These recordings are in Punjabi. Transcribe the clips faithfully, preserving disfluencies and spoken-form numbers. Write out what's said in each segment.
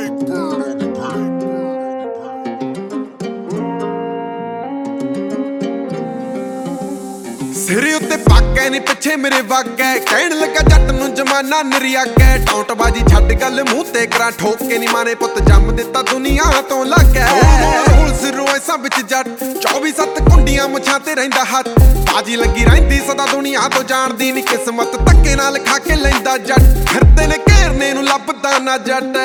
ਸਿਰੇ ਉੱਤੇ ਪਾਕੈ ਨੀ ਪਿੱਛੇ ਮੇਰੇ ਵਾਗੈ ਕਹਿਣ ਲੱਗਾ ਜੱਟ ਨੂੰ ਜਮਾਨਾ ਨਰਿਆਗੈ ਟੌਂਟ ਬਾਜੀ ਛੱਡ ਗੱਲ ਮੂੰਹ ਤੇ ਕਰਾਂ ਠੋਕ ਕੇ ਨੀ ਮਾਰੇ ਪੁੱਤ ਜੰਮ ਦਿੱਤਾ ਦੁਨੀਆ ਤੋਂ ਲੱਗੈ ਰੋਲ ਸਿਰੋਂ ਐਸਾ ਵਿੱਚ ਜੱਟ ਚੌਵੀ ਸੱਤ ਕੁੰਡੀਆਂ ਮੁੱਛਾਂ ਤੇ ਰਹਿੰਦਾ ਹੱਥ ਬਾਜੀ ਲੱਗੀ ਰਹਿੰਦੀ ਸਦਾ ਦੁਨੀਆ ਤੋਂ ਜਾਣਦੀ ਨੀ ਕਿਸਮਤ ਧੱਕੇ ਨਾਲ ਖਾ ਕੇ ਲੈਂਦਾ ਜੱਟ ਫਿਰਦੇ ਨੇ ਘੇਰਨੇ ਨੂੰ ਲੱਭਦਾ ਨਾ ਜੱਟ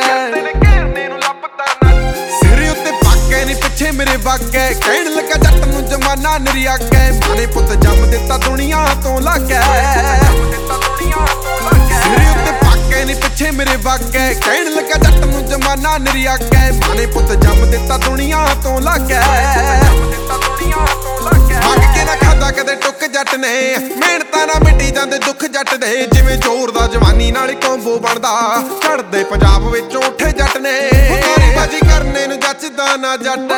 ਸਿਰੇ ਉੱਤੇ ਪਾਕੈ ਨੀ ਪਿੱਛੇ ਮੇਰੇ ਵਾਗੈ ਕਹਿਣ ਲੱਗਾ ਜੱਟ ਨੂੰ ਜਮਾਨਾ ਨਰਿਆਗੈ ਮਾਰੇ ਪੁੱਤ ਜੰਮ ਦਿੱਤਾ ਦੁਨੀਆ ਤੋਂ ਲੱਗੈ ਸਿਰੇ ਉੱਤੇ ਪਾਕੈ ਨੀ ਪਿੱਛੇ ਮੇਰੇ ਵਾਗੈ ਕਹਿਣ ਲੱਗਾ ਜੱਟ ਨੂੰ ਜਮਾਨਾ ਨਰਿਆਗੈ ਮਾਰੇ ਪੁੱਤ ਜੰਮ ਦਿੱਤਾ ਦੁਨੀਆ ਤੋਂ ਲੱਗੈ ਮੰਗ ਕੇ ਨਾ ਖਾਦਾ ਕਦੇ ਟੁੱਕ ਜੱਟ ਨੇ ਮਿਹਨਤਾਂ ਨਾ ਮਿੱਟੀ ਜਾਂਦੇ ਦੁੱਖ ਜੱਟ ਦੇ ਜਿਵੇਂ ਜ਼ੋਰ ਦਾ ਜਵਾਨੀ ਨਾਲ ਕੰਬੋ ਬਣਦਾ ਚੜਦੇ ਪੰਜਾਬ ਵਿੱਚੋਂ ਉੱਠੇ ਜੱਟ ਨੇ ਬਾਜੀ ਕਰਨੇ ਨੂੰ ਜੱਚਦਾ ਨਾ ਜੱਟ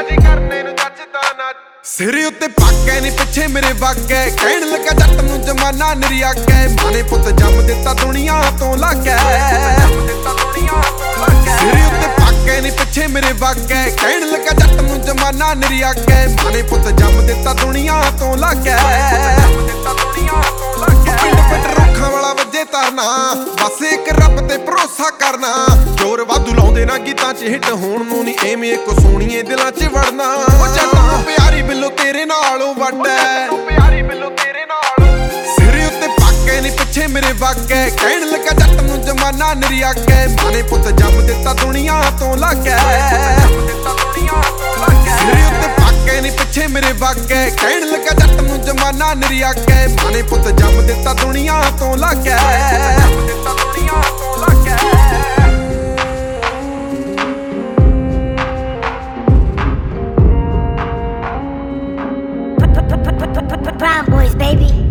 ਸਿਰੇ ਉੱਤੇ ਪਾਕੈ ਨੀ ਪਿੱਛੇ ਮੇਰੇ ਵਾਗੈ ਕਹਿਣ ਲੱਗਾ ਜੱਟ ਨੂੰ ਜਮਾਨਾ ਨਰਿਆਗੈ ਮਾਰੇ ਪੁੱਤ ਜੰਮ ਦਿੱਤਾ ਦੁਨੀਆ ਤੋਂ ਲੱਗੈ ਸਿਰੇ ਉੱਤੇ ਪਾਕੈ ਨੀ ਪਿੱਛੇ ਮੇਰੇ ਵਾਗੈ ਕਹਿਣ ਲੱਗਾ ਜੱਟ ਨੂੰ ਜਮਾਨਾ ਨਰਿਆਗੈ ਮਾਰੇ ਪੁੱਤ ਜੰਮ ਦਿੱਤਾ ਦੁਨੀਆ ਤੋਂ ਲੱਗੈ ਪਿੰਡ ਪਿੰਡ ਰੁੱਖਾਂ ਵਾਲਾ ਵੱਜੇ ਤਰਨਾ ਬਸ ਇੱਕ ਰੱਬ ਤੇ ਭਰੋਸਾ ਕਰਨਾ ਜ਼ੋਰ ਵਾਧੂ ਲਾਉਂਦੇ ਨਾ ਗੀਤਾਂ 'ਚ ਹਿੱਟ ਹੋਣ ਨੂੰ ਨੀ ਐਵੇਂ ਇੱਕ ਸੋਹਣੀਏ ਦਿਲਾਂ 'ਚ ਵੜਨਾ ਉਹ ਜੱਟ ਪਿਆਰੀ ਬਿੱਲੋ ਤੇਰੇ ਨਾਲੋਂ ਵੱਡ ਐ ਸਿਰੇ ਉੱਤੇ ਪਾਕੈ ਨੀ ਪਿੱਛੇ ਮੇਰੇ ਵਾਗੈ ਕਹਿਣ ਲੱਗਾ ਜੱਟ ਨੂੰ ਜਮਾਨਾ ਨਰਿਆਗੈ ਮਾਰੇ ਪੁੱਤ ਜੰਮ ਦਿੱਤਾ ਦੁਨੀਆ ਤੋਂ ਲੱਗੈ ਸਿਰੇ ਉੱਤੇ ਪਾਕੈ ਨੀ ਪਿੱਛੇ ਮੇਰੇ ਵਾਗੈ ਕਹਿਣ ਲੱਗਾ ਜੱਟ ਨੂੰ ਜਮਾਨਾ ਨਰਿਆਗੈ ਮਾਰੇ ਪੁੱਤ ਜੰਮ ਦਿੱਤਾ ਦੁਨੀਆ ਤੋਂ ਲੱਗੈ Brown boys, baby.